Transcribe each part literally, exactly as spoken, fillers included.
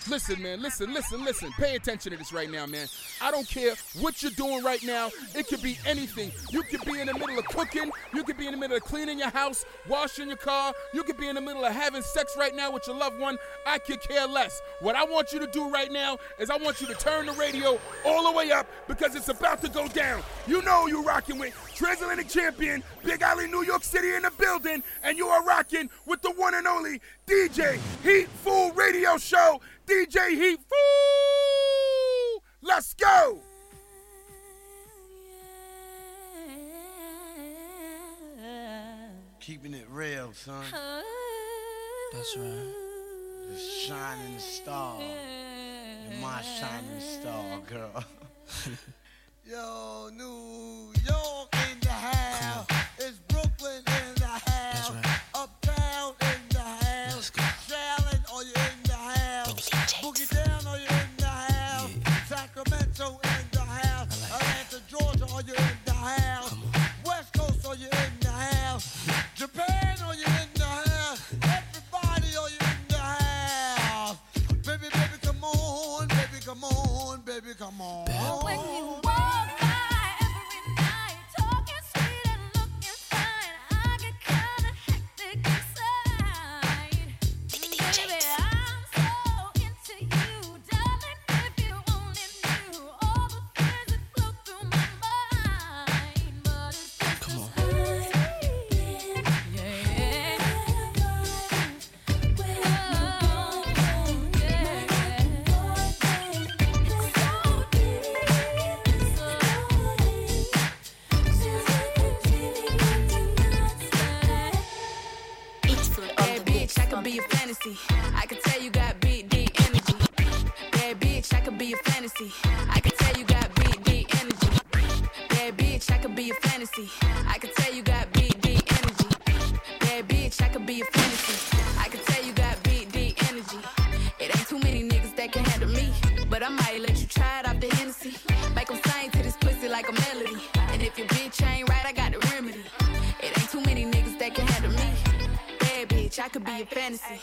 Listen, man, listen, listen, listen. Pay attention to this right now, man. I don't care what you're doing right now. It could be anything. You could be in the middle of cooking. You could be in the middle of cleaning your house, washing your car. You could be in the middle of having sex right now with your loved one. I could care less. What I want you to do right now is I want you to turn the radio all the way up because it's about to go down. You know you're rocking with Transatlantic Champion, Big Alley, New York City in the building, and you are rocking with the one and only D J Heat Fool Radio Show. D J Heat Fool! Let's go! Keeping it real, son. That's right. The shining star. You're my shining star, girl. Yo, New York in the house. It's Brooklyn in the house. That's right. Uptown in the house. Shaolin, are you in the house? Boogie down, are you in the house? Yeah. Sacramento in the house. Like Atlanta, Georgia, are you in the house? West Coast, are you in the house? Japan, are you in the house? Everybody, are you in the house? Baby, baby, come on, baby, come on, baby, come on. When you walk by every night, talking sweet and looking fine, I get kinda hectic inside. Baby, I'm so into you, darling. If you only knew all the things that flow through my mind, but it's just Come on. Be a fantasy. I can tell you got big D energy. Bad bitch, I could be a fantasy. I can tell you got big D energy. Bad bitch, I could be a fantasy. I can tell you got big D energy. Bad bitch, I could be a fantasy. I can tell you got big D energy. It ain't too many niggas that can handle me, but I might let you try it off the Hennessy. Make them sing to this pussy like a melody. And if your bitch ain't right, I got the remedy. It ain't too many niggas that can handle me. Bitch, I could be a fantasy.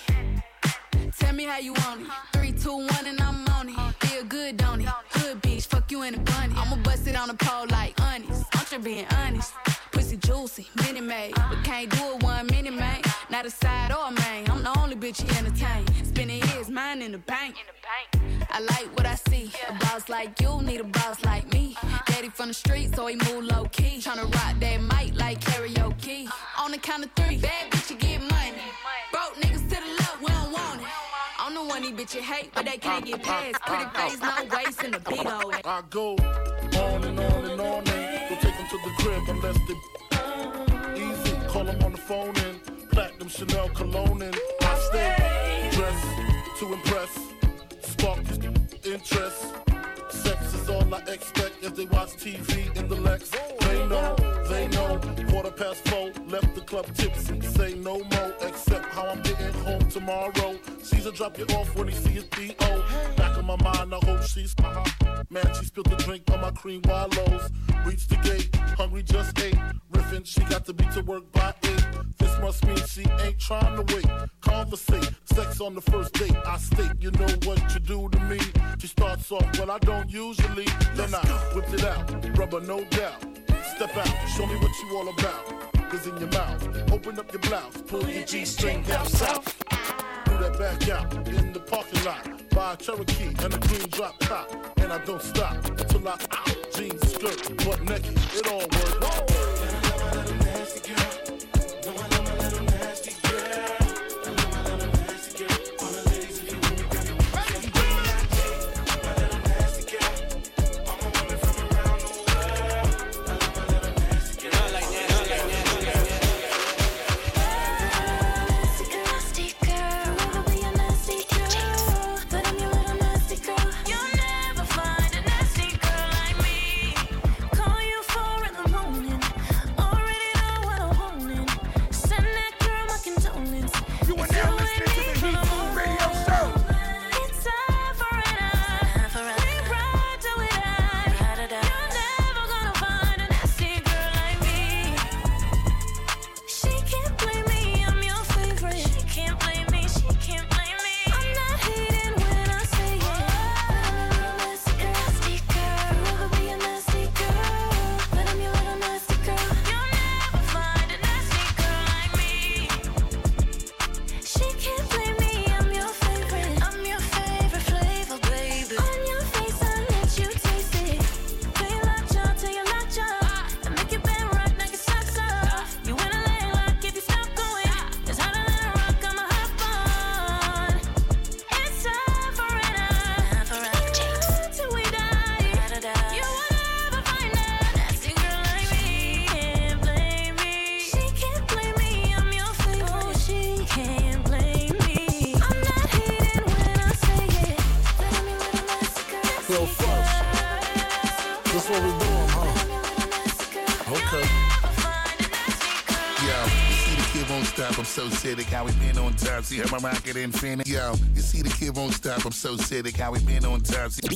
Tell me how you want it. Three, two, one, and I'm on it. Feel good, don't it? Good bitch, fuck you in a bunny. I'ma bust it on the pole like honest. I'm just being honest. Pussy juicy, mini made, but can't do it one minute, man. Not a side or a main. I'm the only bitch you entertain. Spending years, mine in the bank. I like what I see. A boss like you need a boss like me. Daddy from the street, so he move low key. Tryna rock that mic like karaoke. On the count of three, bad bitch, you get money. Broke niggas to the left, we don't want it. I'm the one these bitches hate, but they can't get past. Pretty face, no waist, and a big old ass. I go on and on and on and don't take them to the crib unless they easy. Call them on the phone and platinum Chanel cologne and I stay dressed to impress. Spark interest. Sex is all I expect as they watch T V in the Lex. They know, they know. Quarter past four, left the club tipsy. Say no more, except how I'm getting home tomorrow. Caesar drop you off when he see his D O. Back in my mind, I hope she's uh-huh. Man, she spilled the drink on my cream wallows. Reached the gate, hungry just ate. Riffin', she got to be to work by eight. This must mean she ain't trying to wait. Conversate, sex on the first date. I state, you know what you do to me. She starts off, well, I don't usually. Then I whipped it out, rubber no doubt. Step out, show me what you all about. Cause in your mouth, open up your blouse, pull your G-string down south. Do that back out in the parking lot. Buy a Cherokee and a green drop top. And I don't stop till I out. Jeans, skirt, butt naked, it all works. Nasty girl. Call you four in the morning. Already know what I want. I'm so acidic, how we been on top. See how my rocket infinite. Yo, you see the kid won't stop. I'm so acidic, how we been on top. See,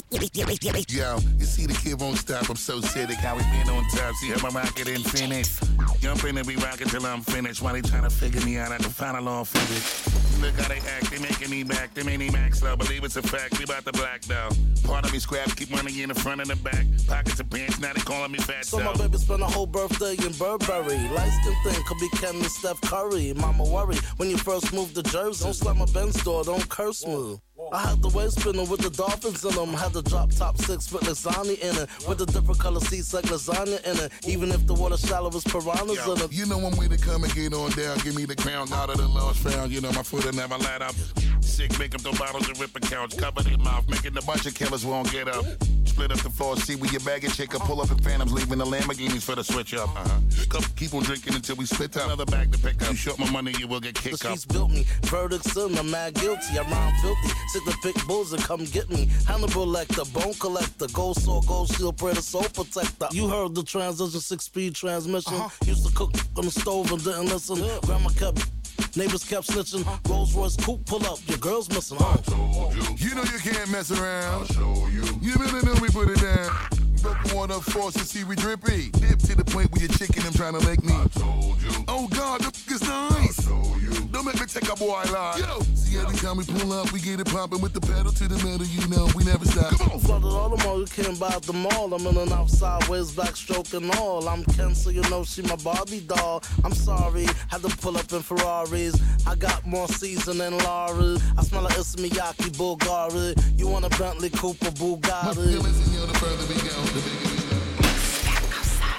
yo, you see the kid won't stop. I'm so acidic, how we been on top. See how my rocket infinite. Jump in and we rock it till I'm finished. While they trying to figure me out at the final all figure. Look how they act, they making me back. They made me max though, believe it's a fact. We about to black though. Part of me scraps, keep money in the front and the back. Pockets of pants, now they calling me fat. So though. my baby spent a whole birthday in Burberry. Light skin thing could be Ken and Steph Curry. Mama worry when you first moved to Jersey. Don't slap my Benz door, don't curse me. I had the waist spinner with the dolphins in them. Had the drop top six with lasagna in it. With the different color seats like lasagna in it. Even if the water shallow was piranhas Yo, in it. you know one way to come and get on down. Give me the crown out of the lost found. You know my foot will never light up. Sick, make up the bottles and rip a couch. Cover their mouth, making a bunch of killers won't get up. Split up the floor, see where your baggage chick. Pull up in Phantoms, leaving the Lamborghinis for the switch up. Uh-huh. Keep on drinking until we split up. Another bag to pick up. You short my money, you will get kicked the up. The streets built me. Verdicts in, I'm mad guilty. I rhyme filthy. Sick the big bulls and come get me. Hannibal Lecter, bone collector. Gold sword, gold shield, pray the soul protector. You heard the transition, six-speed transmission. Uh-huh. Used to cook on the stove and didn't listen. Yeah. Grandma kept... Neighbors kept snitching. Uh-huh. Rolls Royce coupe pull up. Your girl's missing. Huh? You. you know you can't mess around. I'll show you. You better know we put it down. Broke water, force to see we drippy. Dip to the point where your chicken them trying to make me. I told you. Oh God, the f*** is nice. I'll show you. Don't make me take a boy line. Yo. See every time we pull up, we get it popping with the pedal to the metal. You know we never stop. Come on. Flooded all the mall, you can't buy the mall. I'm in and out sideways, backstroke and all. I'm Ken, so you know she my Barbie doll. I'm sorry, had to pull up in Ferraris. I got more season than Laurie. I smell like it's Miyake Bulgari. You want a Bentley Cooper Bugatti? Listen, yo, the further we go, the bigger we go. Back outside,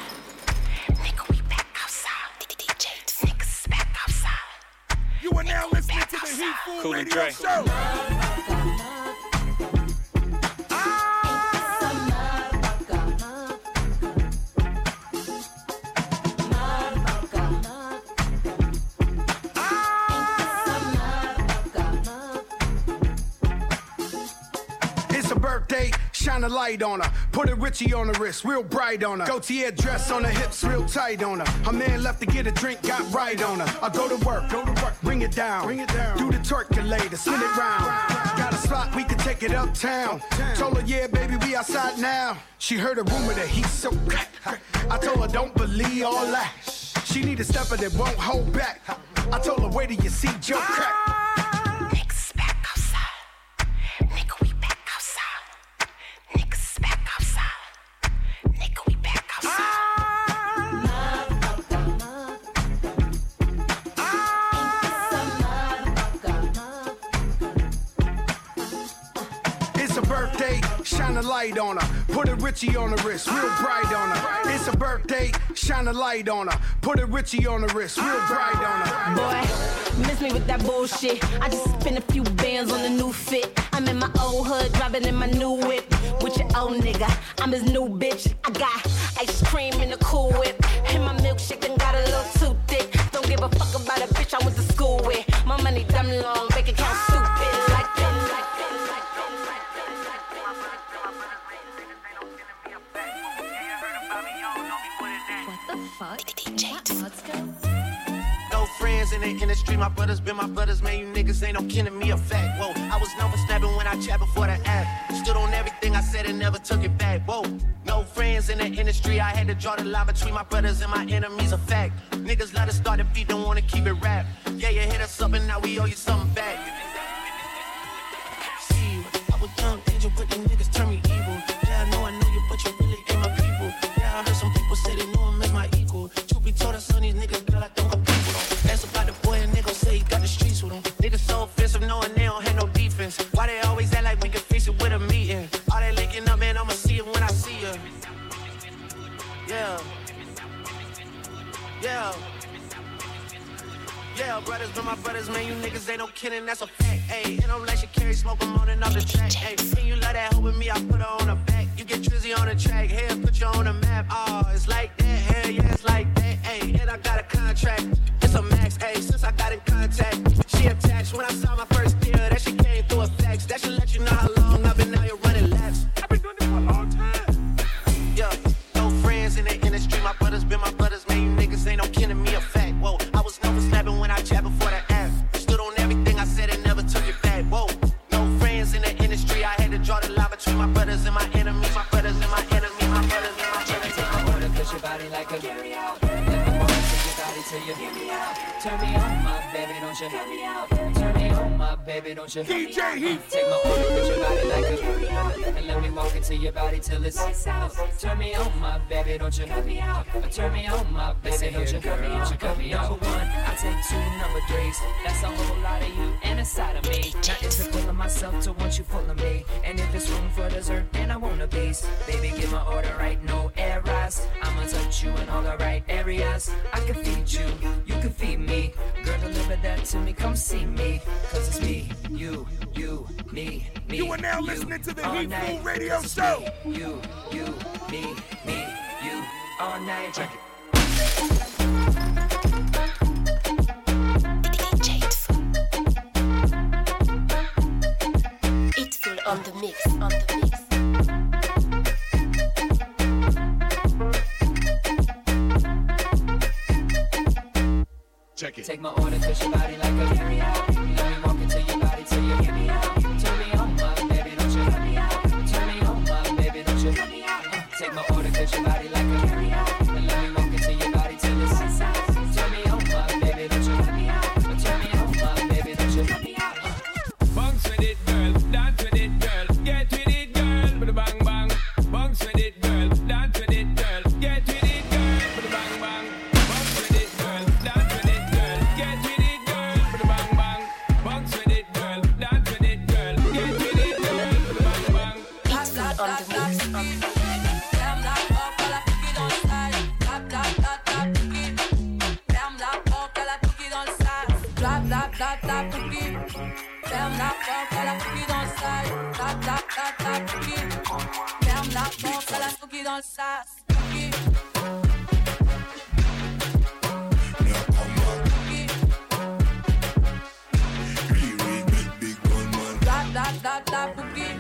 nigga, we back outside. D J, niggas back outside. You are now listening to the Heat Food Cool Radio Show. Birthday, shine a light on her. Put a Richie on the wrist, real bright on her. Gaultier dress on the hips, real tight on her. Her man left to get a drink, got right on her. I go to work, go to work, bring it down, bring it down. Do the twerkulator, spin it round. Got a spot, we can take it uptown. Told her, yeah, baby, we outside now. She heard a rumor that he's so crack. I told her, don't believe all that. She need a stepper that won't hold back. I told her, wait till you see Joe crack. Shine a light on her, put a Richie on the wrist, real bright on her. It's a birthday, shine a light on her, put a Richie on the wrist, real bright on her. Boy, miss me with that bullshit. I just spent a few bands on a new fit. I'm in my old hood, driving in my new whip. With your old nigga, I'm his new bitch. I got ice cream in the Cool Whip, and my milkshake done got a little too thick. Don't give a fuck about a bitch I went to school with. My money dumb long, bank account stupid. Like that, like fuck? D J, let's go. No friends in the industry, my brothers been my brothers, man. You niggas ain't no kin to me, a fact. Whoa, I was known for snapping when I chat before the app. Stood on everything I said and never took it back. Whoa, no friends in the industry, I had to draw the line between my brothers and my enemies, a fact. Niggas let us start the beat, don't wanna keep it rap. Yeah, you hit us up and now we owe you something back. See, I was young angel, but them niggas turn me evil. Yeah, I know I know you, but you really ain't my people. Yeah, I heard some people say they know him as my equal. Truth be told, us on these niggas, girl, I don't compete with them. Ask about the boy, and niggas say he got the streets with him. Niggas so offensive, knowing they don't have no defense. Why they always act like we can fix it with a meeting? All that linking up, man, I'ma see it when I see you. Yeah. Yeah. Yeah, brothers been my brothers, man, you niggas ain't no kidding, that's a fact, ayy. And I'm like she carry smoke, I'm on and off the track, ayy. And you love that hoe with me, I put her on her back. You get Trizzy on the track, here, put you on the map, oh, it's like that, hell yeah, it's like that, ayy. And I got a contract, it's a max, ayy, since I got in contact. She attached when I saw my first deal, that she came through a fax. That should let you know how long I've been out here running laps. I've been doing this for a long time. Yeah, no friends in the industry, my brothers been my brothers, man, you niggas ain't no kin to me, a fact, whoa. I was never snapping when I chat before baby, don't you? D J Heat. Take my order, put your body like a, and let me walk into your body till it's. Turn me on, my baby, don't you? Cut me out. Turn me on, my baby, don't you? Cut me out. You cut me out. Number one, I take two number threes. That's a whole lot of you and inside of me. Nothing to pull of myself to want you full of me. And if it's room for dessert, then I want a piece. Baby, give my order right, no errors. I'ma touch you in all the right areas. I can feed you, you can feed me. Girl, deliver that to me, come see me. Cause it's me, you, you, me, me. You are now you, listening to the all Heat night. Food Radio It's Show. Me, you, you, me, me, you, all night. Check it. Itful on the mix, on the mix. Check it. Take my order, push your body like a carry out. Let me walk into your body till you hear me out. Turn me on, my baby, don't you? Turn me out. Turn me on, my baby, don't you? Turn me out. Uh, take my order, push your body like a carry out. And let me walk into your body till it's. Turn me on, my baby, don't you? Turn me out. Turn me on, my baby, don't you? Turn me out. Bounce with it, girl. Dance with it, girl. Get with it, girl. With a bang bang. Bounce with it, girl. Dance with it, girl. Get with it, girl. With a bang bang. Bounce with it, girl. Dance with it, girl. Get with it, girl. With a bang bang. Bounce with it, girl. Dance with it, girl. Get with it, girl. With a bang bang. It's good on the mix, on the mix. Ferme la porte, à la cookie dans le sas. Tap, tap, tap, tap, cookie. Ferme la porte, à la cookie dans le sas. Cookie. Tap, tap, tap, tap, cookie.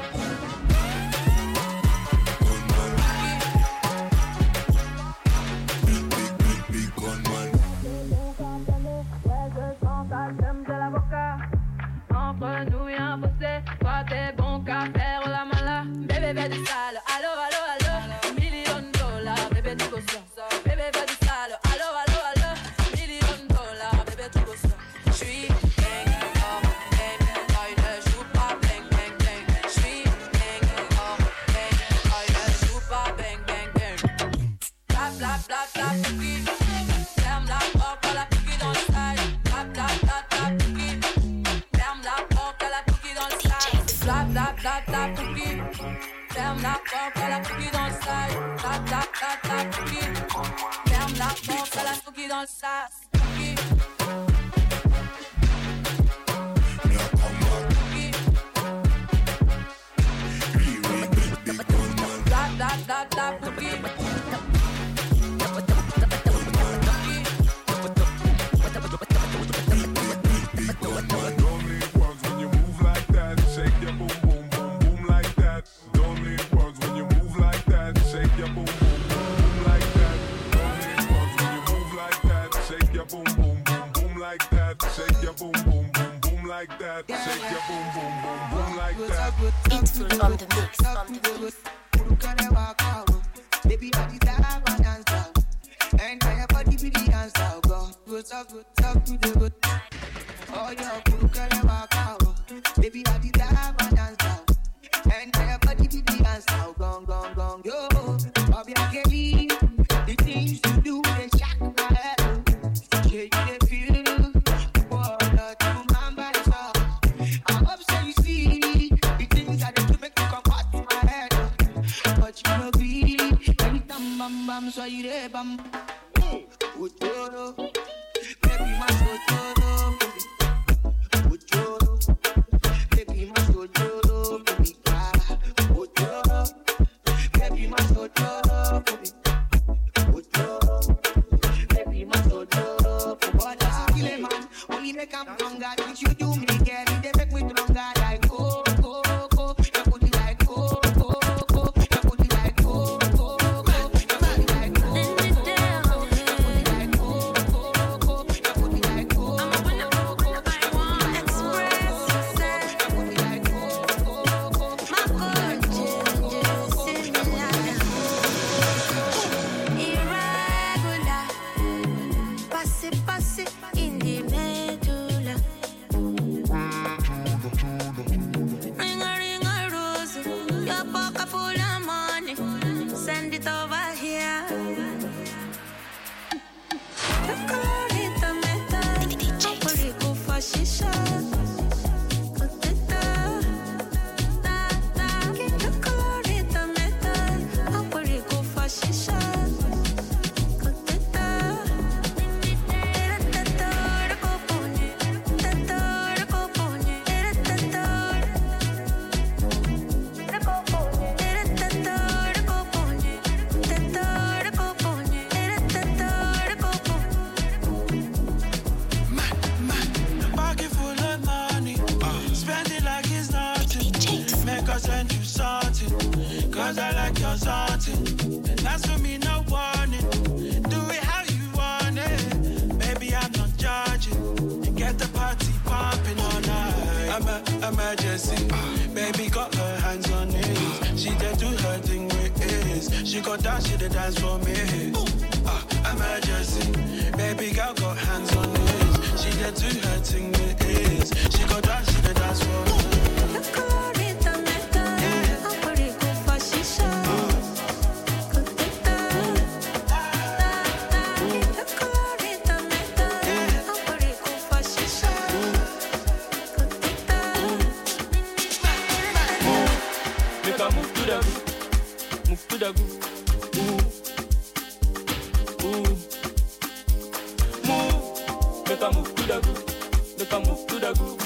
Entre nous y'a un fossé, toi t'es bon qu'à faire la mala. Bébé fais du sale, allo allo allo. Million de dollars, bébé tu go ça. Bébé fais du sale, allo allo allo. Million de dollars, bébé tu go ça. J'suis gang, oh gang, oh il ne joue pas bang bang bang. J'suis gang, oh gang, oh il ne joue pas bang bang bang. Bla bla bla bla cookie. Ferme la porte, à la cookie dans le side. Bla bla bla bla cookie. Ferme la porte, à la cookie dans le side. Bla bla bla bla cookie. Ferme la porte, à la cookie dans le side. Bla bla bla bla cookie. Ferme la porte, à la cookie dans le sas. Cookie. Bla bla bla bla cookie. It's full on the mix, on the mix. Baby, body that one dance down. And your body be the dance down. Go, go, talk, go, talk to the good. Oh, your cool color walk out. Baby, body that one dance down. And your body be the dance down. Gone, gone, gone, yo. Bobby, I can't leave. The things you do, they shock my head. Yeah, you they feel. Oh, not to remember the song. I'm upset, you see. The things that they do make me come hot to my head. But you know, be anytime, bam, bam, so you there, bam. Otoro, baby, my Otoro. I send you something, cause I like your something. And that's for me, no warning. Do it how you want it. Baby, I'm not judging. Get the party pumping all night. I'm a emergency. Baby got her hands on it. She did do her thing with it. She got dance, she did dance for me. Uh, emergency. Baby girl got hands on it. She did do her thing with it. She got dance, she did dance for me. Move to the groove, ooh, ooh. Move, make a move to the groove, make a move to the groove,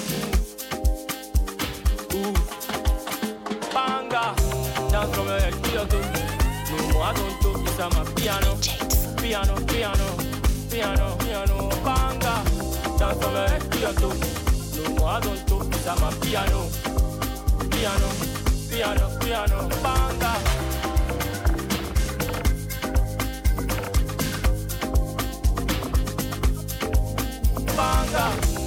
ooh, ooh. Banga, dance from your head to your toes. No more I don't do, it's a my piano, piano, piano, piano, piano. Banga, dance from your head to your toes. No more I don't do, it's a my piano, piano, piano, piano. Banga. Banga.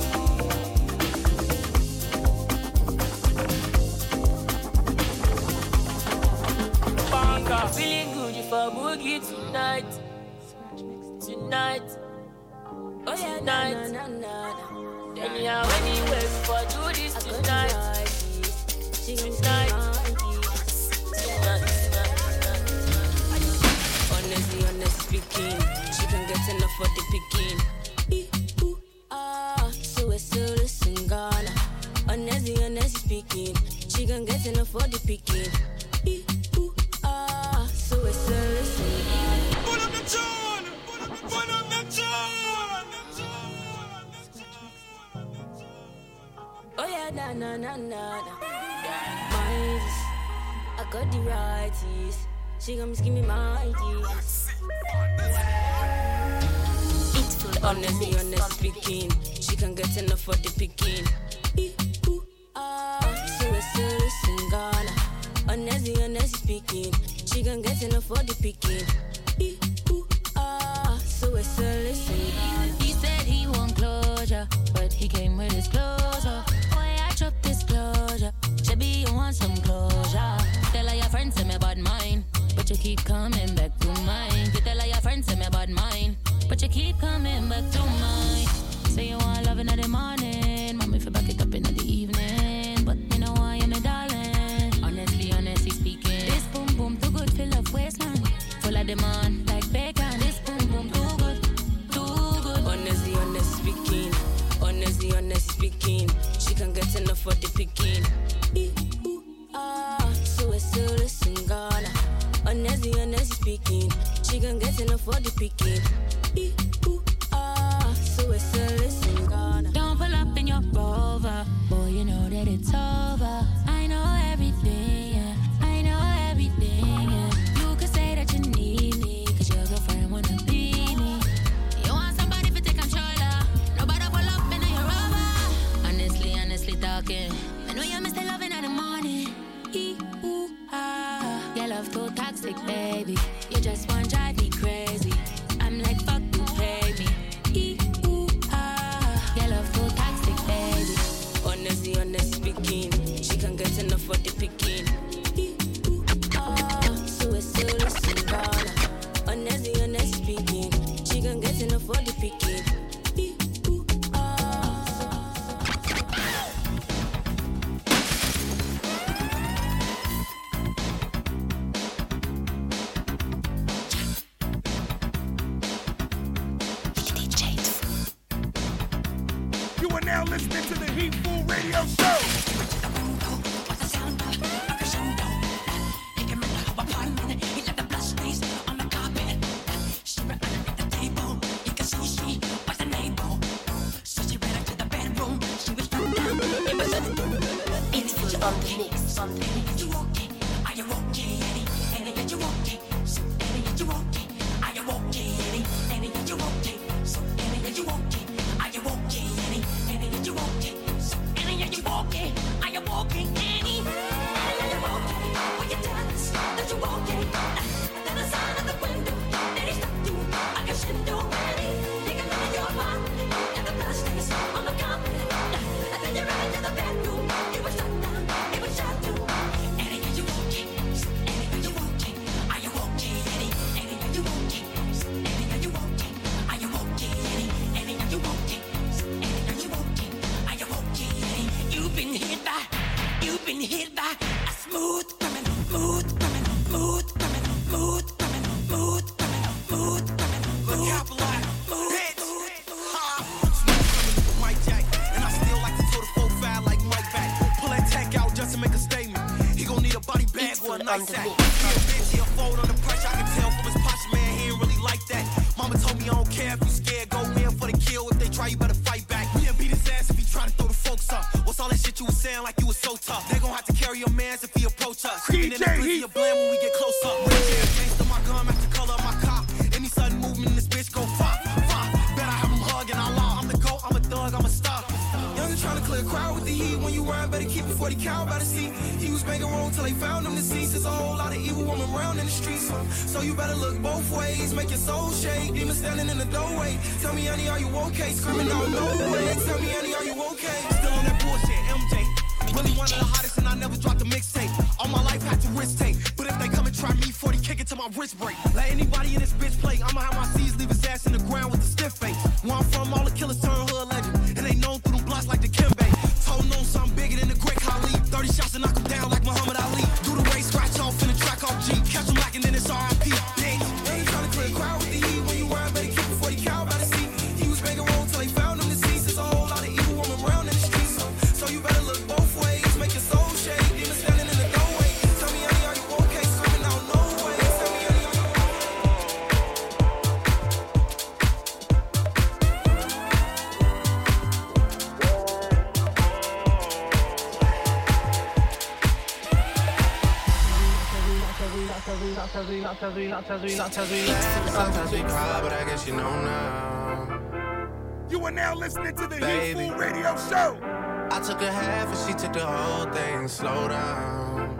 Banga. Feeling good if I boogie tonight. Tonight. Oh yeah, tonight. Na, na, na, na. Anyhow, anywhere before I do this tonight. Tonight. Honestly, honestly speaking, she can get enough for the picking. Honestly, honestly speaking, she can get enough for the picking. E, ooh, ah, so it's a listen. Pull up the tune! Pull up the tune! Oh yeah, na na na na na. Minds, I got the righties. She gon' give me my keys. Honestly, honestly speaking, she can get enough for the picking. Honestly, honestly speaking, she can get enough for the picking. E, ooh, ah, so it's a listen. He said he want closure, but he came with his closure. Oh, I dropped disclosure. Shabby, you want some closure? Tell all your friends say me about mine, but you keep coming back to mine. You tell all your friends say me about mine, but you keep coming back to mine. Say you want love in the morning, mommy for back it up in the evening, but you know why you're my darling. Waistline, full of demand like bacon. This boom boom too good, too good. Honestly, honestly speaking, honestly, honestly speaking, she can get enough for the picking. E, ooh, ah, so it's still listen, Ghana. Honestly, honestly speaking, she can get enough for the picking. E, ooh, ah, so it's still listen, Ghana. Don't pull up in your Rover, boy, you know that it's over. I know everything, yeah. I know everything, yeah. I know you miss the loving in the morning. E, ooh, ah. Your love too toxic, baby. You just want to drive me crazy. I'm like, fuck you, pay me. E, ooh, ah. Your love too toxic, baby. Honestly, honestly speaking, she can get enough for the picking. E, ooh, ah. So it's still listen, Ghana. Honestly, honestly speaking, she can get enough for the picking. Now listening to the Heat Fool Radio Show. It's on the mix, on the mix. Are you okay, Eddie? Eddie, are you okay? So, Eddie, are you okay? Are you okay, Eddie? Eddie, are you okay? So, Eddie, are you okay? Are you okay, Eddie? Eddie, are you okay? So, Eddie, are you okay? Are you okay, Eddie? been hit by a smooth criminal, smooth criminal, smooth criminal, smooth criminal, smooth criminal, smooth criminal. Look out, blood. Bitch. Ha. Smooth criminal with Mike Jack, and I still like to throw the four five like Mike back. Pull that tech out just to make a statement. He gon' need a body bag or a nice sack. He a bitch, he a fold under pressure. I can tell from his posture, man, he ain't really like that. Mama told me I don't care if you scared, go in for the kill. If they try, you better fight back. We'll beat his ass if he try to throw the folks up. What's all that shit you was saying like you was so tough? They gon' have to carry your mans if he approach us. Screaming in the blizzy of blame when we get close up. Red jam, gangsta, my gun, match the color of my cop. Any sudden movement in this bitch go fop, fop. Bet I have him hugging, I law. I'm the GOAT, I'm a thug, I'm a star. Young and trying to clear a crowd with the heat. When you rhyme, better keep it forty cal by the seat. He was making wrong till they found him deceased. There's a whole lot of evil woman around in the streets. So you better look both ways, make your soul shake. Demon standing in the doorway. Tell me, honey, are you okay? Screaming out, no way. Tell me, honey, are you okay? Still on that bullshit, M J. Really one of the hottest and I never dropped a mixtape. All my life had to risk take. But if they come and try me, forty kick it till my wrist break. Let anybody in this bitch play. I'ma have my C's leave his ass in the ground with a stiff face. Where I'm from, all the killers turn hood legend. And they known through them blocks like the Kimbe. Told no something bigger than the Great Khali. thirty shots and knock him down like Muhammad Ali. Do the race, scratch off in the track off G. Catch him lacking, then it's R I P. Bitch, they ain't trying to clear a crowd with the heat. When you rhyme, better keep it forty cal by the seat. He was making wrong till they found him deceased. There's a whole lot of evil woman around in the streets. So, so you better look both ways, make your soul shake. Demon standing in the doorway. Tell me, honey, are you okay? Screaming out, no way. Tell me, honey, are you Sometimes we, sometimes we, sometimes we, sometimes we laugh, sometimes we cry, but I guess you know now. You are now listening to the Baby. Heat Food Radio Show. I took a half and she took the whole thing. Slow down,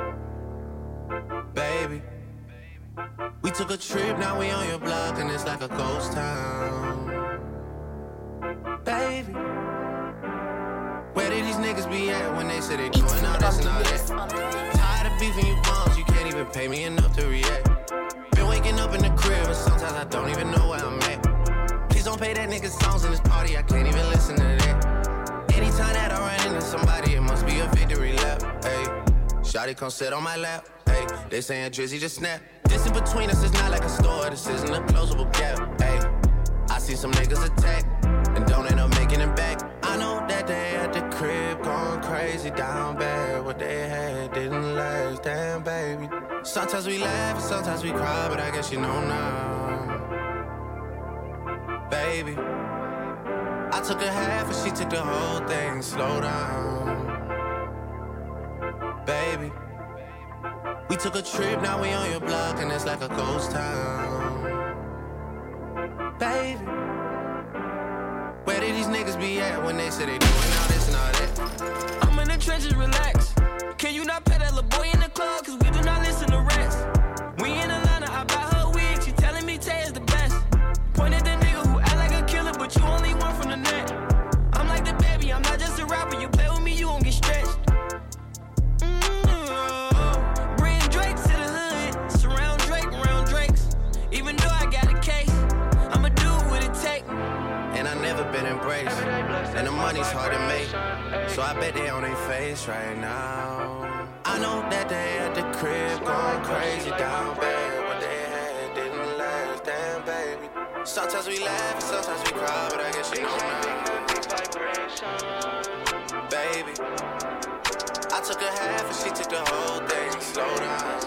baby. We took a trip, now we on your block and it's like a ghost town, baby. Where did these niggas be at when they say they doing all this and all that? Tired of beefing you bums, you can't even pay me enough to react. Been waking up in the crib and sometimes I don't even know where I'm at. Please don't play that nigga songs in this party, I can't even listen to that. Anytime that I run into somebody, it must be a victory lap. Hey, shawty come sit on my lap. Hey, they saying Drizzy just snap. This in between us is not like a store, this isn't a closable gap. Hey, I see some niggas attack and don't end up making it back. I know that they at the crib going crazy down bad. What they had didn't last, damn baby. Sometimes we laugh and sometimes we cry, but I guess you know now, baby. I took a half and she took the whole thing. Slow down, baby. We took a trip, now we on your block and it's like a ghost town, baby. Where did these niggas be at when they say they doing all this and all that? I'm in the trenches, relax. Can you not pet that little boy in the club? Cause we do not listen to rats. We in Atlanta, I buy her wig. She telling me Tay is the best. Point at the nigga who act like a killer, but you only one from the net. I'm like the baby, I'm not just a rapper. You play with me, you gon' get stretched. Mm-hmm. Bring Drake to the hood. Surround Drake around Drakes. Even though I got a case, I'ma do what it take. And I never been embraced, and the money's hard to make, so I bet they on their face right now. I know that they at the crib going crazy down bad. What they had didn't last, damn baby. Sometimes we laugh, and sometimes we cry, but I guess you know now, baby. I took a half and she took the whole thing. Slow down,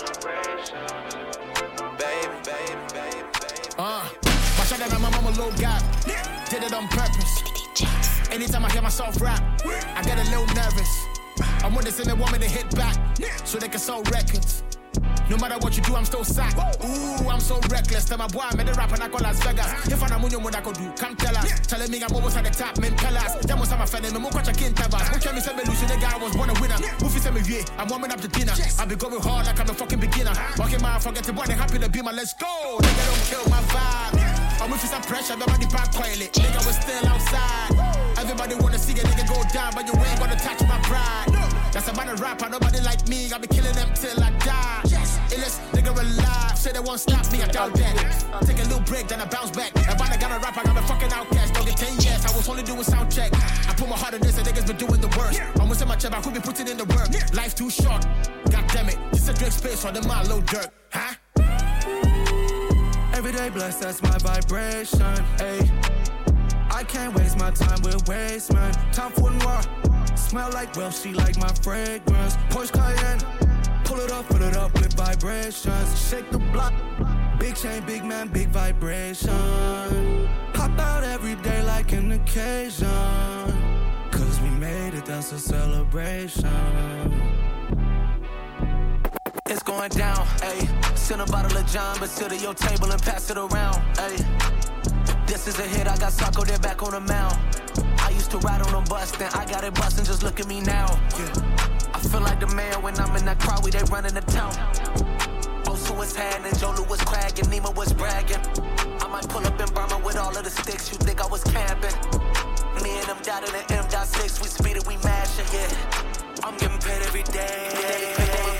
baby, baby, baby, baby. Uh, my shot that my mama low got, did it on purpose. Anytime I hear myself rap, I get a little nervous. I want this and they want me to hit back, so they can sell records. No matter what you do, I'm still sacked. Ooh, I'm so reckless. Tell my boy I made a rap and I call Las Vegas. If I'm a munyo, what I could do, come tell us. Telling me I'm always at the top, men tell us. That was my friend, and I'm watching King Tabas. Who can me say me lose, the guy was born a winner. Who fi say me yeah, I'm warming up the dinner. I be going hard like I'm a fucking beginner. Walking my forget the boy, they happy to be my let's go. Nigga don't kill my vibe. I'm with some pressure, nobody back quietly. Nigga was still outside. Everybody wanna see a nigga go down, but you ain't gonna touch my pride. That's about a rapper, nobody like me. I be killing them till I die. Illest nigga alive, say they won't stop me, I doubt that. Take a little break, then I bounce back. About I got a rapper, I'm a fucking outcast. Don't get ten years, I was only doing sound check. I put my heart in this, and niggas been doing the worst. I'm with my much about who be putting in the work. Life too short. God damn it. This a great space for the man low dirt. Huh? Everyday blessed, that's my vibration. Ayy. I can't waste my time with waste, man. Time for noir. Smell like wealth, she like my fragrance. Porsche Cayenne. Pull it up, put it up with vibrations. Shake the block. Big chain, big man, big vibration. Pop out every day like an occasion. Cause we made it, that's a celebration. It's going down, ayy. Send a bottle of John, but sit at your table and pass it around, ayy. This is a hit, I got Socko there back on the mound. I used to ride on a bus, then I got it bustin', just look at me now. Yeah. I feel like the mayor when I'm in that crowd, we they running the town. Osu was had and Jolu was cracking, Nima was bragging. I might pull up in Burma with all of the sticks, you think I was camping. Me and them dot in the M dot six, we speed it, we mashing, yeah. I'm getting paid every day.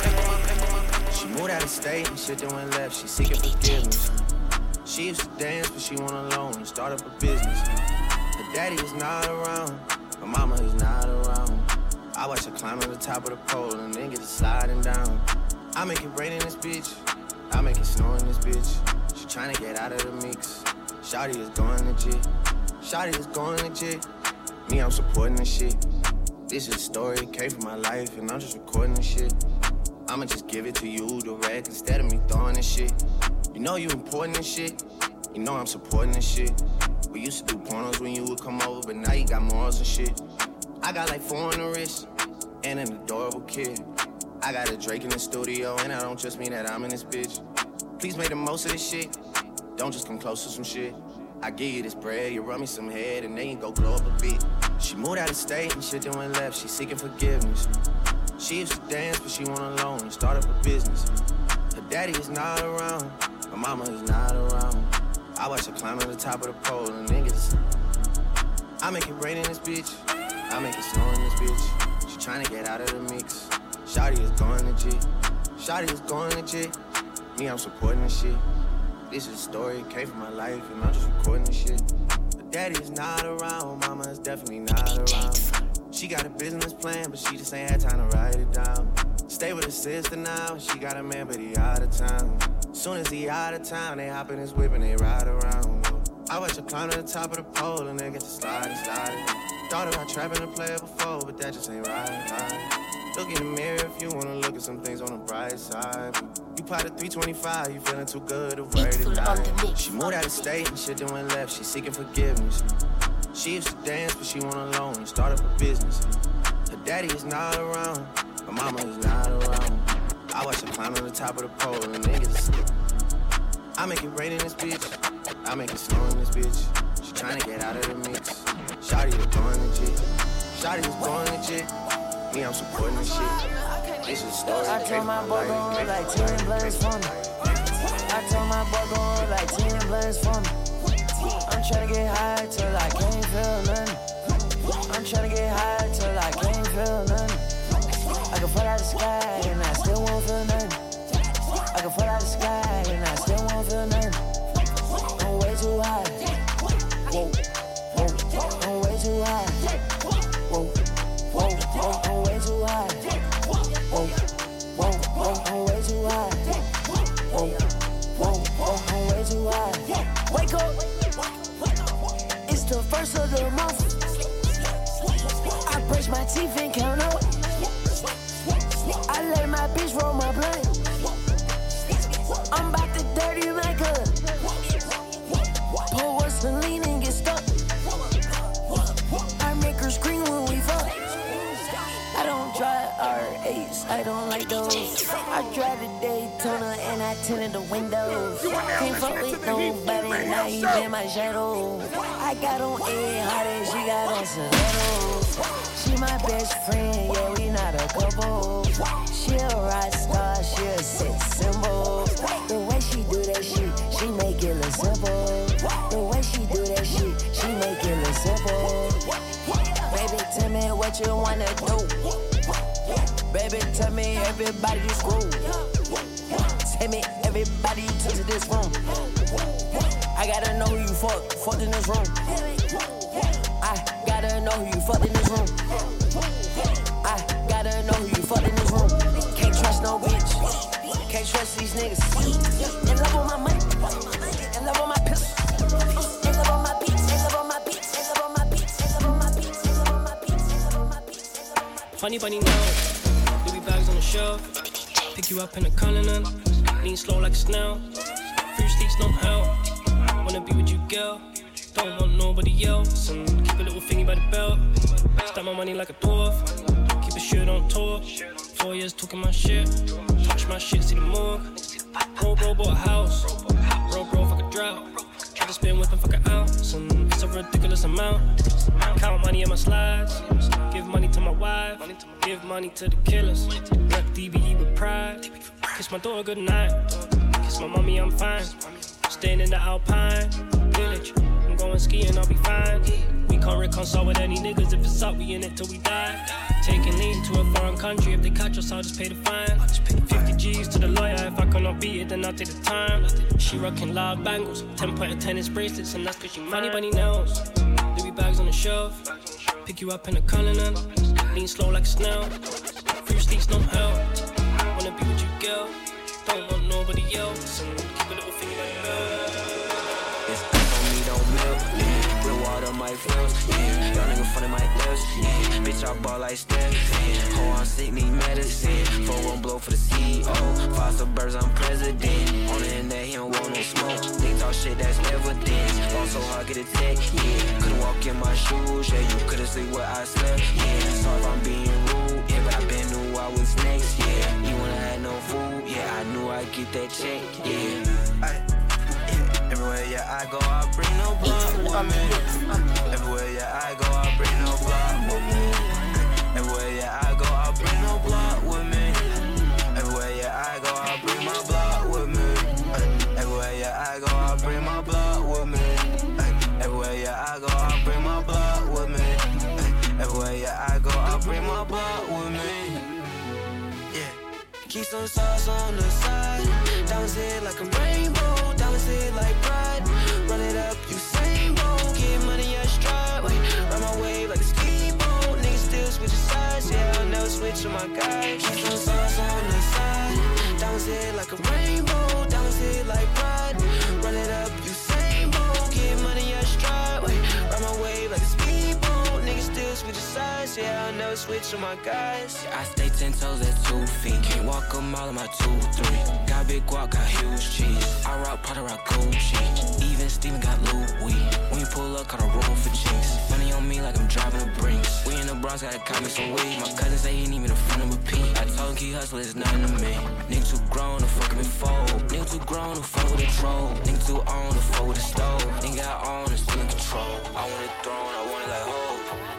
She moved out of state and shit that went left, she seeking forgiveness. She used to dance, but she went alone and start up a business. Her daddy is not around, her mama is not around. I watch her climb to the top of the pole and then get to sliding down. I make it rain in this bitch, I make it snow in this bitch. She tryna get out of the mix, Shawty is going legit. Shawty is going legit, me I'm supporting this shit. This is a story, it came from my life and I'm just recording this shit. I'ma just give it to you direct instead of me throwing this shit. You know you important and shit, you know I'm supporting this shit. We used to do pornos when you would come over, but now you got morals and shit. I got like four on the wrist, and an adorable kid. I got a Drake in the studio, and I don't just mean that I'm in this bitch. Please make the most of this shit, don't just come close to some shit. I give you this bread, you run me some head, and then you go glow up a bit. She moved out of state and shit that went left, she seeking forgiveness. She used to dance, but she went alone and start up a business. Her daddy is not around, her mama is not around. I watch her climb to the top of the pole and niggas. I make it rain in this bitch, I make it snow in this bitch. She tryna get out of the mix, Shawty is going legit. Shawty is going legit, me I'm supporting this shit. This is a story, it came from my life and I'm just recording this shit. Her daddy is not around, mama is definitely not around. She got a business plan, but she just ain't had time to write it down. Stay with her sister now, she got a man, but he out of town. Soon as he out of town, they hop in his whip and they ride around. I watch her climb to the top of the pole and they get to slide and slide. Thought about trapping a player before, but that just ain't right, right. Look in the mirror if you wanna look at some things on the bright side. You potted three twenty-five, you feeling too good to worry to die. She moved out of state and shit that went left, she seeking forgiveness. She used to dance, but she went alone and start up a business. Her daddy is not around, her mama is not around. I watch her climb to the top of the pole and niggas. I make it rain in this bitch, I make it snow in this bitch. She tryna get out of the mix, Shawty is going legit. Shawty is going legit, me I'm supporting this shit. This is a story. I told my boy going like ten blends for me. I told my boy going like ten blends for me. I'm tryna get high till I can't feel nothing. I'm tryna get high till I can't feel nothing. I can fall out the sky and I still won't feel nothing. I can fall out the sky and I still won't feel nothing. I'm way too high. Whoa, whoa, I'm way too high. Whoa, whoa, whoa, I'm way too high. Whoa, whoa, whoa, I'm way too high. Whoa, whoa, whoa, I'm way too high. Wake up. It's the first of the month. I brush my teeth and count up. I let my bitch roll my blunt. I'm about to dirty my gun. Pour us some lean and get stuck. I make her scream when we fuck. I don't drive R eights, I don't like those. I drive the Daytona and I tinted the windows. Can't fuck with nobody, not even my shadow. I got on A hot and she got on stilettos. She my best friend, yeah, we not a couple. She a rock star, she a sex symbol. The way she do that shit, she make it look simple. The way she do that shit, she make it look simple. Baby, tell me what you wanna do. Baby, tell me everybody you screw. Tell me everybody you took to this room. I gotta know who you fuck, fucked in this room. I gotta know who you fucked in this room. I can't trust these niggas. In love with my money, in love with my pistol, in love with my beats, in love with my beats, in love with my beats, in love with my beats, in love with my beats, in love with my beats. Funny bunny now, Louis bags on the shelf. Pick you up in a Cullinan, lean slow like a snail. Few steaks, no help. Wanna be with you, girl. Don't want nobody else. And keep a little thingy by the belt. Stack my money like a dwarf. Keep a shirt on tour. Four years talking my shit. Touch my shit, see the morgue. Bro, bro, bought a house. Bro, bro, fuck a drought. Try to spin whip and fuck an ounce. And it's a ridiculous amount. Count money in my slides. Give money to my wife. Give money to the killers. Rep D B E with pride. Kiss my daughter good night. Kiss my mommy, I'm fine. Staying in the Alpine village. I'm going skiing, I'll be fine. We can't reconcile with any niggas. If it's up, we in it till we die. Taking lean to a foreign country. If they catch us, I'll just pay the fine. fifty G's to the lawyer. If I cannot beat it, then I'll take the time. She rocking loud bangles. ten point of tennis bracelets, and that's cause she money bunny nails. Louis bags on the shelf. Pick you up in a Cullinan. Lean slow like a snail. Few steaks, no help. Wanna be with you, girl. Don't want nobody else. And keep a little finger like that. It's up on me, don't melt. Yeah. Real water, my frills. Yeah. Young nigga funny my lips. Yeah. Bitch, I ball like Steph. Yeah. Ho, I'm sick, need medicine. Four won't blow for the C E O. Five suburbs, I'm president. On the internet, he don't want no smoke. They talk shit, that's evidence. Fall so hard, get a tech. Yeah. Couldn't walk in my shoes. Yeah, you couldn't see where I slept. Yeah. Sorry if I'm being rude. Yeah, but I been knew I was next. Yeah. You wanna have no food. Yeah, I knew I'd get that check. Yeah. I, yeah. Everywhere, yeah, I go, I bring no blood with me. Everywhere, yeah, I go, I bring no blood with me. Everywhere, yeah, I go, I bring no blood with me. Everywhere, yeah, I go, I bring my blood with me. Everywhere, yeah, I go, I bring my blood with me. Everywhere, yeah, I go, I bring my blood with me. Everywhere, yeah, I go, I bring my blood with me. Yeah. Keep some sauce on the side. Diamonds hit like a rainbow. Diamonds hit like pride. Run it up, you same boat. Get money, I stride. Wait, run my wave like a speedboat. Niggas still switch sides. Yeah, I'll never switch on my guys. Keep some sauce on the side. Diamonds hit like a rainbow. Diamonds hit like pride. Run it up, you same boat. Get money, I stride. Wait, run my wave like a speedboat. Niggas still switch sides. Yeah, I'll never switch on my guys. I stay ten toes at two feet. Can't walk a mile on my two, three. Got big guac, got huge cheese. I rock Prada, rock Gucci. Even Steven got Louis. When you pull up, got a room for chinks. Money on me like I'm driving a Brinks. We in the Bronx, gotta cop me some weed. My cousin say he need me to front him a P. I told him keep hustling, it's nothing to me. Nigga too grown to fuck him and fold. Nigga too grown to fuck with a troll. Nigga too on to fuck with a stove. Nigga got on and still in control. I want it thrown, I want it like hope.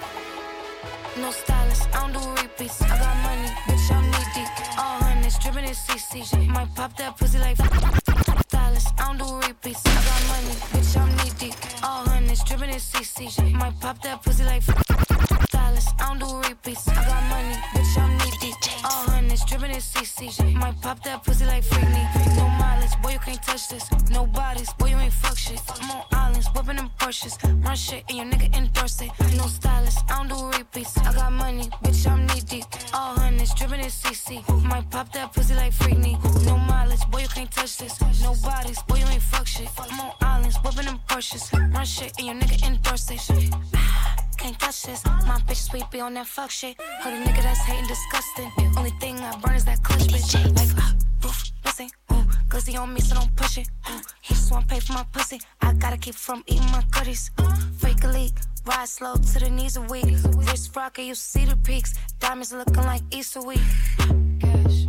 No stylist, I don't do repeats. I got money, bitch, I'm needy. All hundreds, dripping in C C. Might pop that pussy like stylist, I don't do repeats. I got money, bitch, I'm needy. All hundreds, dripping in C C. Might pop that pussy like stylist, I don't do repeats. I got money, bitch, I'm needy. All hundreds, dripping in C C. Might pop that pussy like Freakney. No mileage, boy, you can't touch this. No bodies, boy, you ain't fuck shit. I'm on islands, whipping them Porsches. Run shit and your nigga endorse it. No stylist, I don't do repeats. I got money, bitch, I'm needy. All hundreds, dripping in C C. Might pop that pussy like Freakney. No mileage, boy, you can't touch this. No bodies, boy, you ain't fuck shit. I'm on islands, whipping them Porsches. Run shit and your nigga endorse it. Can't touch this. My bitch sweet be on that fuck shit. Heard a nigga that's hating disgusting. Only thing I burn is that clutch bitch. Like, uh, roof, listen, ooh, glizzy on me, so don't push it. Ooh, he just wanna pay for my pussy. I gotta keep from eating my goodies. Ooh, fake a leak, ride slow to the knees a week. Wrist rocker, you see the peaks. Diamonds looking like Easter week. Cash.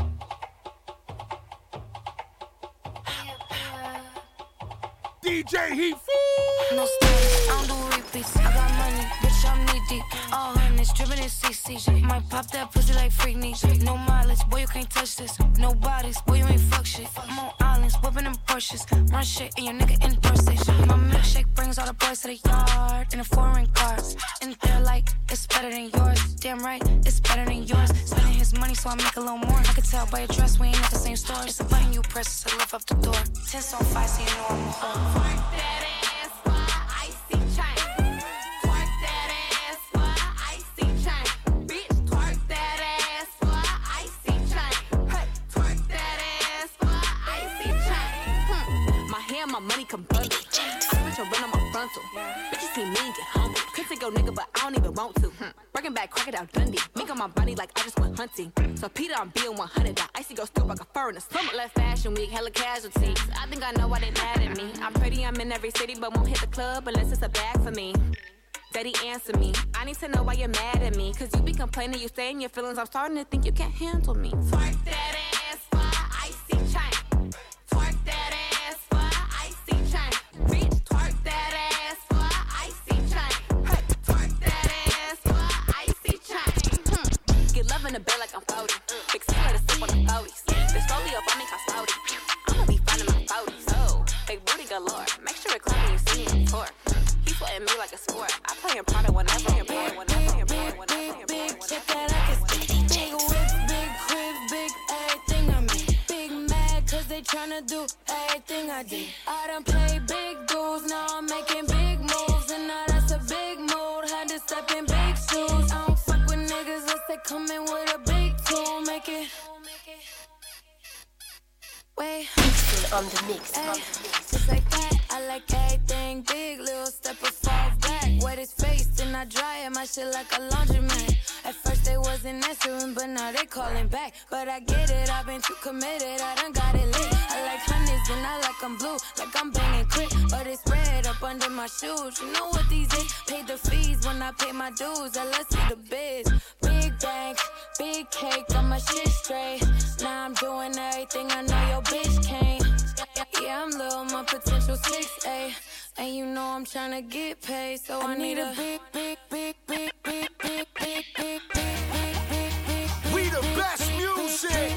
D J Heat. No stylist, I don't do repeats. I got money, bitch, I'm needy. All hundreds, dripping in C C. Might pop that pussy like Freakney. No mileage, boy, you can't touch this. No bodies, boy, you ain't fuck shit. I'm on islands, whipping them Porsches. Run shit and your nigga endorse it. My milkshake brings all the boys to the yard in a foreign cars. And they're like, it's better than yours. Damn right, it's better than yours. Spending his money so I make a little more. I can tell by your dress we ain't at the same store. It's a button you press to lift up the door. Tense on five so you know I'm a whore. Twerk that ass for a icy chain. Twerk that ass for a icy chain. Bitch, twerk that ass for a icy chain. Hey, twerk that ass for money come bundle. I switch your rent on my frontal. Bitches see me and get humble. Could take your nigga, but I don't even want to. Breaking back, crocodile Dundee. Mink on my body like I just went hunting. So Peter, I'm being one hundred. That icy go still like a fur in the summer. Left fashion week, hella casualties. I think I know why they mad at me. I'm pretty, I'm in every city, but won't hit the club unless it's a bag for me. Daddy, answer me. I need to know why you're mad at me. Cause you be complaining, you stay in your feelings. I'm starting to think you can't handle me. Twerk that ass for a icy chain. Twerk that ass for a icy chain. Bitch, twerk that ass for a icy chain. Hey, twerk that ass for a icy chain. Hmm. Get love in the bed like I'm forty. Big C let us sip on the forties. Bitch, slowly up on me, cause forty. I'ma be finding my forties. Oh, big booty galore. Make sure it's clean when you see me in court. He's sweating me like a sport. I play in Prada whenever I'm playing, whenever I'm playing, whenever I'm playing. Check that out, cause big whip, big crib, big everything I'm in. Big mad, cause they tryna do everything I did. I done played big dudes, now I'm making big moves. And now that's a big mood, had to step in big shoes. I don't fuck with niggas unless they come in with a big tool. Make it, wait. On the mix, on the mix. Just like that, I like everything big. Little step or fall back. Wet his face, then I dry it. My shit like a laundromat. At first they wasn't answering, but now they calling back. But I get it, I've been too committed. I done got it lit. I like honeys and I like I'm blue, like I'm banging quick. But it's red up under my shoes. You know what these is? Paid the fees when I pay my dues. I let's see the biz. Big bank, big cake, got my shit straight. Now I'm doing everything I know your bitch can't. Yeah, I'm little, my potential six A. And you know I'm tryna get paid, so I, I need a big, big, big, big, big, big, big, big, big, big, big. We the best music.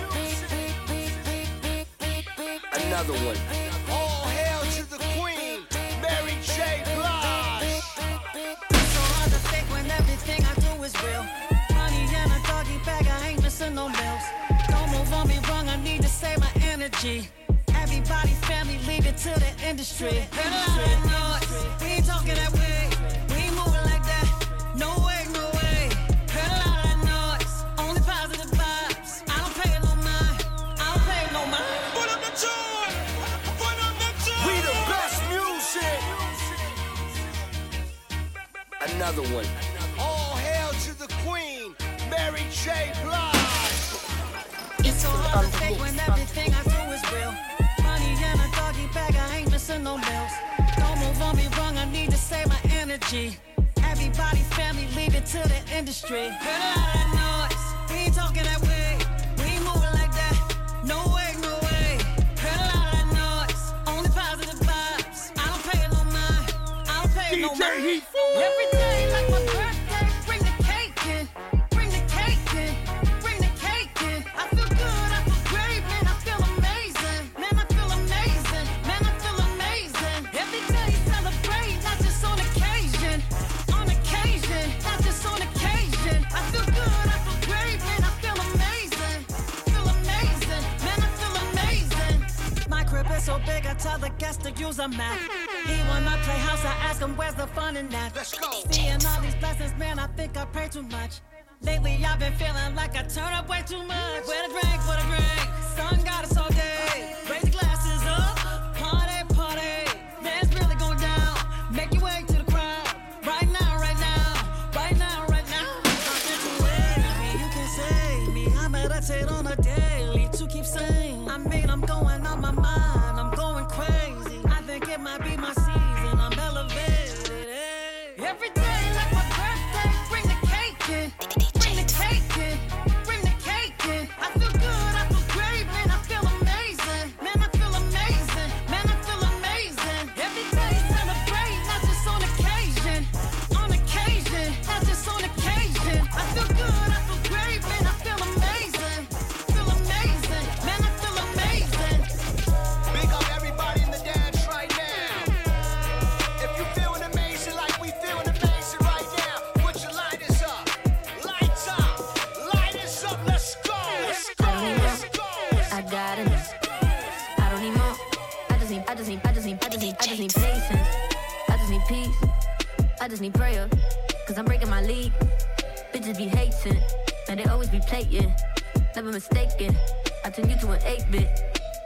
Another one. All hail to the queen, Mary J. Blige. So hard to fake when everything I do is real. Money in a doggy bag, I ain't missing no meals. Don't move on me wrong, I need to save my energy. Everybody, family, leave it to the industry. Heard a lot of noise. We ain't talking that way. We ain't moving like that. No way, no way. Heard a lot of noise. Only positive vibes. I don't pay no mind. I don't pay no mind. Put up the joy. Put up the joy. We the best music. Another one. All hail to the queen, Mary J. Blige. It's so hard to fake when everything I do is real. In a doggy bag, I ain't missing no meals. Don't move on me wrong, I need to save my energy. Everybody, family, leave it to the industry. Heard a lot of noise, we ain't talking that way. We ain't moving like that. No way, no way. Heard a lot of noise, only positive vibes. I don't pay no mind, I don't pay no mind. Every day like my birthday, bring the cake in. Bring the cake in, bring the cake in. I feel good, I feel great, man, I feel amazing. Man, I feel amazing, man, I feel amazing. Every day celebrate, not just on occasion. On occasion, not just on occasion. I feel good, I feel great, man, I feel amazing. Feel amazing, man, I feel amazing. My crib is so big, I tell the guests to use a map. He wanna play house, I ask him where's the fun in that. Let's go. Seeing all these blessings, man, I think I pray too much. Lately I've been feeling like I turn up way too much. Where the drink, for the drink, sun got us all day. Raise the glasses up, party, party. Let's really go down, make your way to the crowd. Right now, right now, right now, right now. Something to wait, you can save me. I meditate on a daily to keep sane. I mean, I'm going on my mind, I'm going crazy. I think it might be my season, I'm elevated. Hey. Every day like my birthday, bring the cake in. Bring the cake in, bring the cake in. I feel good, I feel great, man, I feel amazing. Man, I feel amazing, man, I feel amazing. Every day celebrate, not just on occasion. On occasion, not just on occasion. I feel good, I feel great, man, I feel amazing. Feel amazing, man, I feel amazing. Big up everybody in the dance right now. If you feeling amazing like we feeling amazing right now, put your lighters up. Lights up. Lighters up. Let's go. Let's go. Let's go. I got it. I don't need more. I just need, I just need, I just need, I just need, I just need patience. I just need peace. I just need prayer. Cause I'm breaking my league. Bitches be hating. And they always be playing. Never mistaken. I turn you to an eight bit.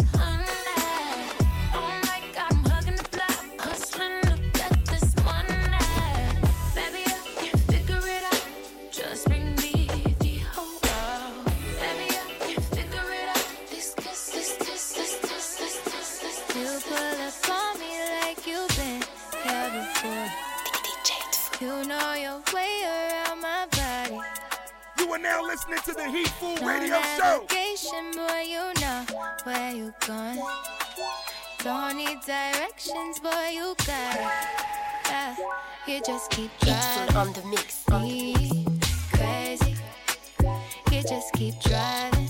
now listening to the Heat Food No Radio Show. navigation, boy, you know where you going. Don't need directions, boy, you got it. Yeah, you just keep driving. on the mix. Me crazy. You just keep driving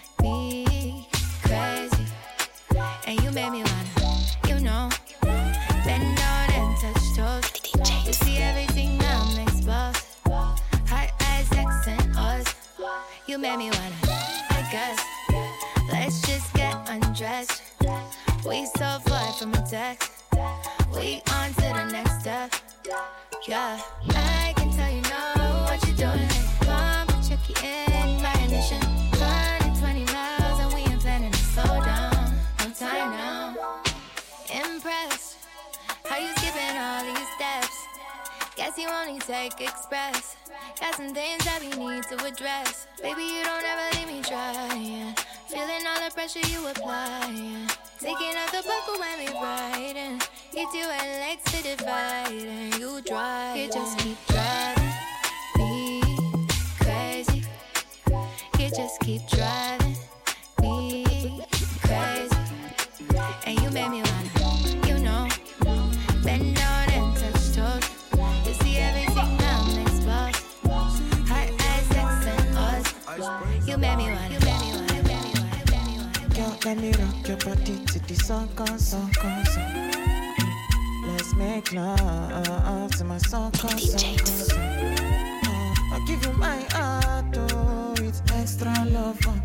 me crazy. And you made me wanna, you know, bend down and touch toes. You see everything I'm exposed. Hot eyes, accent, Oz. You made me wanna, I guess. Let's just get undressed. We so far from a text. We on to the next step. Yeah, I can tell you know what you're doing. Come check you in my ignition. Running twenty miles and we ain't planning to slow down. No time now. Impressed. How you skipping all these steps? Guess you only take express. Got some things that we need to address. Baby, you don't ever leave me trying. Feeling all the pressure you applying. Taking out the buckle when we riding. Hit you at legs to divide. And you drive. You just keep driving me crazy. You just keep driving me crazy. And you made me wanna, you know, bend down and touch toes. You see everything I'm exposed. Hot eyes, accent, Oz. You made me wanna, you made me wanna, you made me wanna, you made me wanna. Girl, let me rock your body to the song, song, song, song. Let's make love to my song, song, song, song. I'll give you my heart, oh, it's extra love, oh,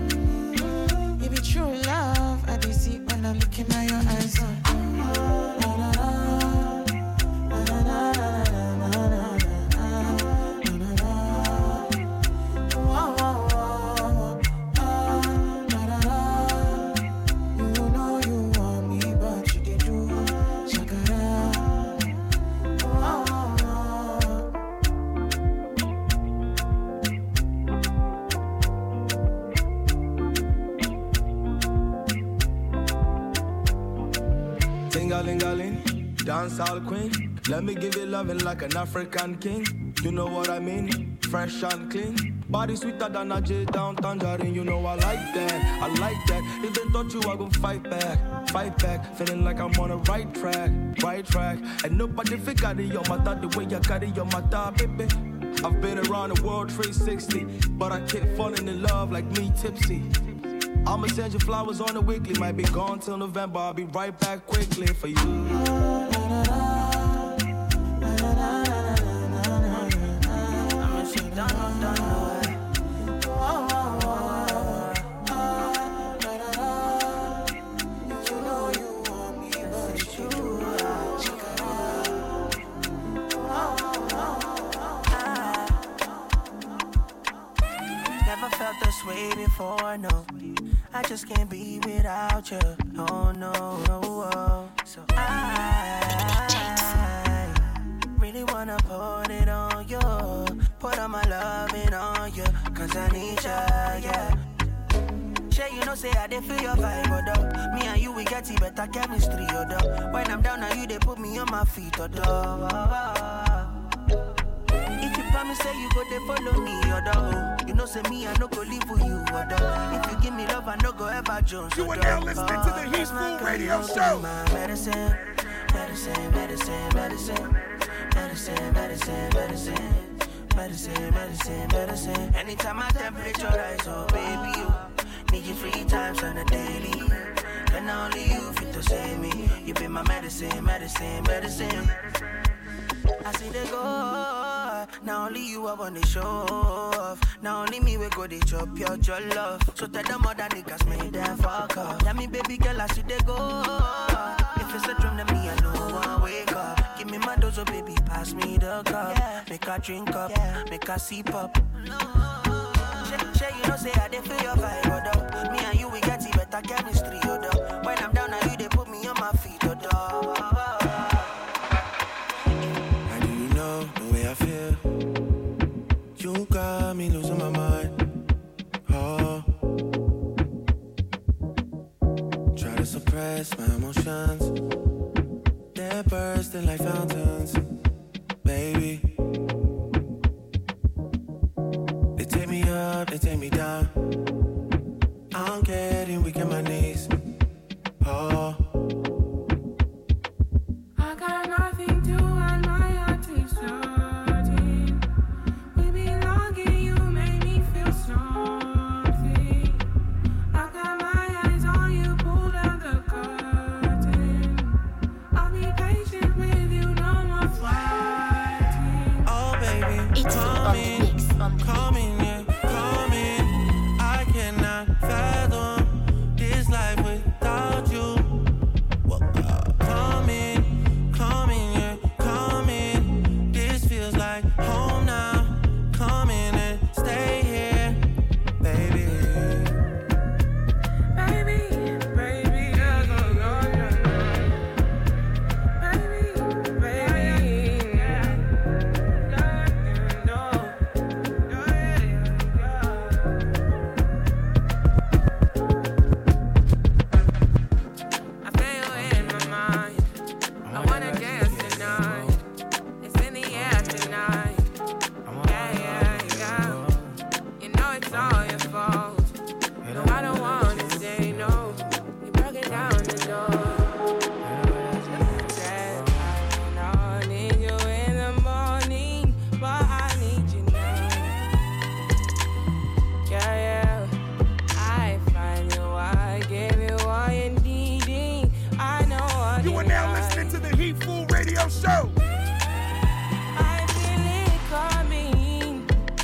oh. It be true love, I be see when I'm looking at your eyes, oh, oh. Na, na, na, na, na, na, na, na, na, na, na, na. Oh, oh, oh, oh, na, na, na. You know you want me, but you did do shakara. Oh, oh, oh. Ting-a-ling-a-ling, dancehall queen. Let me give you loving like an African king. You know what I mean? Fresh and clean. Body sweeter than a J down tangerine. You know I like that, I like that. If they thought you, I gon' fight back, fight back. Feeling like I'm on the right track, right track. And nobody figure it your matter the way you carry your matter, baby. I've been around the world three sixty, but I keep falling in love like me tipsy. I'ma send you flowers on the weekly. Might be gone till November. I'll be right back quickly for you. Never felt this way before, no. I just can't be without you. Oh no, no, oh. So I really wanna put it on you. Put all my loving on you, cause I need you, yeah. Sure, you know, say I did feel your vibe, oh, dog. Me and you, we get it better chemistry, oh, dog. When I'm down, now you, they put me on my feet, oh, dog. If you promise, say you go, they follow me, oh, dog. You know, say me, I no go leave for you, oh, dog. If you give me love, I no go ever jones, You are now listening to the Heat Food Radio Show. Medicine, medicine, medicine, medicine, medicine, medicine, medicine. Medicine, medicine, medicine. Anytime my temperature rise, oh baby, you need you three times on a daily. And only you fit to save me. You be my medicine, medicine, medicine. I see they go. Now only you I want to show off. Now only me we go they chop your your love. So tell them other niggas make them fuck up. Tell me baby girl I see they go. If it's a dream then me I know I wake up. Give me my dose, oh baby, pass me the cup. Yeah. Make her drink up, yeah. Make her sip up. No. Shay, you know say I dey feel your vibe, oh dog. Me and you we get it better chemistry, oh dog. When I'm down, now you they put me on my feet, oh dog. How do you know the way I feel? You got me losing my mind. Oh, try to suppress my emotions. They're bursting like fountains, baby. They take me I'm getting weak in my knees. Oh. I got nothing to hide, my heart is hurting. We belong and you make me feel something. I got my eyes on you, pull down the curtain. I'll be patient with you, no more fighting. Oh baby, It's come on the in, mix, on the come in, yeah, come in. I cannot fathom this life without you. Well, uh, come in, come in, yeah, come in. This feels like home now. Come in and stay here, baby. Baby, baby, yeah, yeah, yeah, yeah. Baby, baby, yeah, yeah, yeah, no. Yeah, yeah, yeah. I feel in my mind. I wanna dance tonight. It's in the air tonight. Yeah, yeah, yeah. You know it's all your fault. No, I don't wanna say no. You broke it down the door. Said I need you in the morning, but I need you now. Yeah, yeah. I find you, I give you all you needing. I know what You are now listening to the Heat Fool Radio Show. I feel it coming.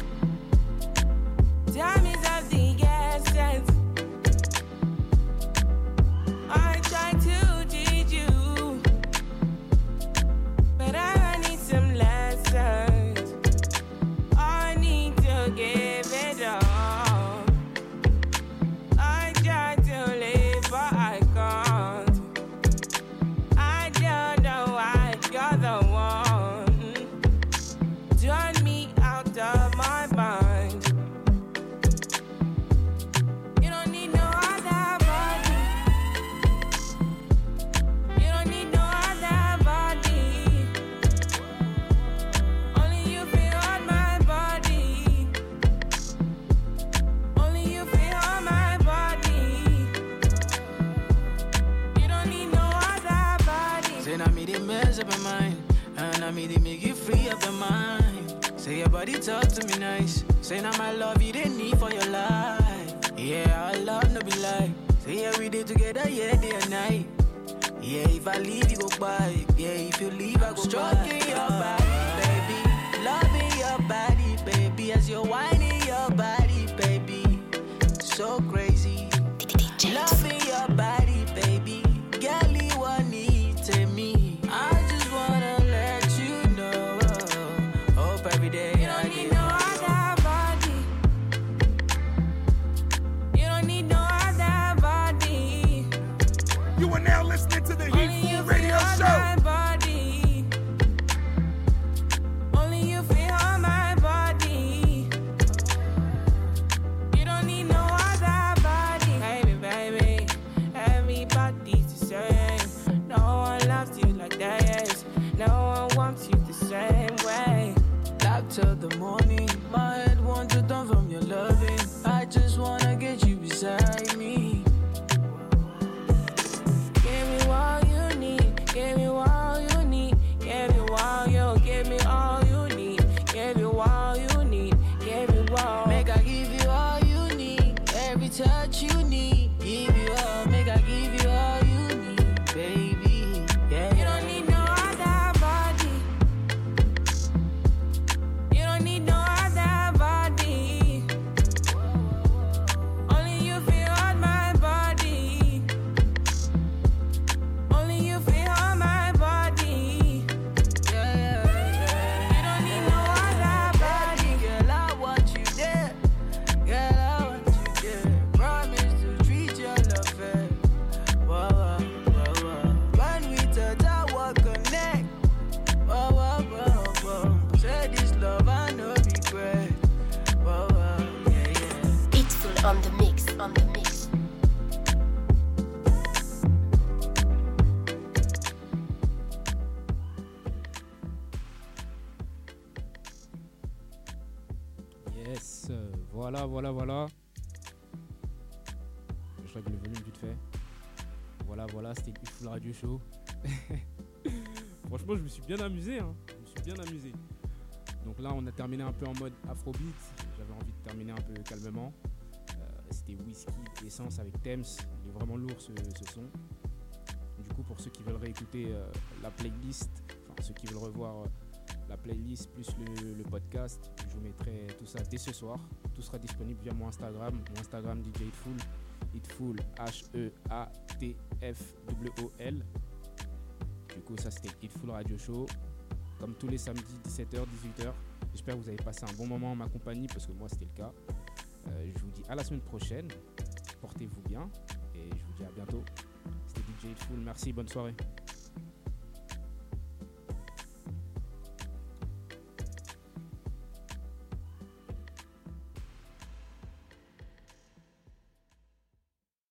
Time is of the essence. I try to teach you, but I need some lessons. I need to give it up. I try to live, but I can't. I don't know why you're the one. Turn me out of my mind. You don't need no other body. You don't need no other body. Only you feel on my body. Only you feel on my body. You don't need no other body. Say now me they mess up my mind, and I me they make you free up your mind. Say your body talk to me nice. Say now my love you didn't need for your life. Yeah, our love no be lie. Say yeah we did together, yeah day and night. Yeah, if I leave you go by. Yeah, if you leave I go stroking your body, baby. Loving your body, baby. As you're whining your body, baby. So crazy. Loving your body, baby. Girl, you want need to me. I just wanna let you know. Hope every day You don't need no other body. You don't need no other body. You are now listening to the Only Heat you Fool Radio feel on Show. my body. Only you feel on my body. You don't need no other body. Baby, baby, everybody's the same. No one loves you like that. No one wants you the same way. Back till the morning, my head wants to turn from your loving. I just wanna get you beside me. Give me all you need. Give me all you need. Give me all you. Give me all you need. Give you all you need. Give you all. Make I give you all you need, every touch you need. Give you all, make I give you all you need, baby. Yeah. You don't need no other body. You don't need no other body. Only you feel on my body. Only you feel on my body. Yeah, yeah, yeah. You don't need no other body. Girl, I want you there. Girl, I want you there. Promise to treat your love fair. Whoa, whoa, whoa, whoa. When we touch, I will connect. Whoa, whoa, whoa, whoa. Say this love, I no regret. Whoa, whoa, yeah, yeah. It's full on the mix, on the mix. Yes, euh, voilà, voilà, voilà. je règle le volume vite fait. Voilà, voilà, c'était le Full Radio Show. Franchement, je me suis bien amusé, hein. Je me suis bien amusé. Donc là, on a terminé un peu en mode afrobeat. J'avais envie de terminer un peu calmement. Euh, c'était Whisky, Essence avec Thames. Il est vraiment lourd ce, ce son. Du coup, pour ceux qui veulent réécouter euh, la playlist, enfin ceux qui veulent revoir euh, la playlist plus le, le podcast, je vous mettrai tout ça dès ce soir. Tout sera disponible via mon Instagram, mon Instagram D J Hitful, Hitful, H E A T F W O L. Du coup, ça c'était Hitful Radio Show, comme tous les samedis dix-sept heures dix-huit heures. J'espère que vous avez passé un bon moment en ma compagnie parce que moi c'était le cas. Euh, je vous dis à la semaine prochaine, portez-vous bien et je vous dis à bientôt. C'était D J Hitful, merci, bonne soirée.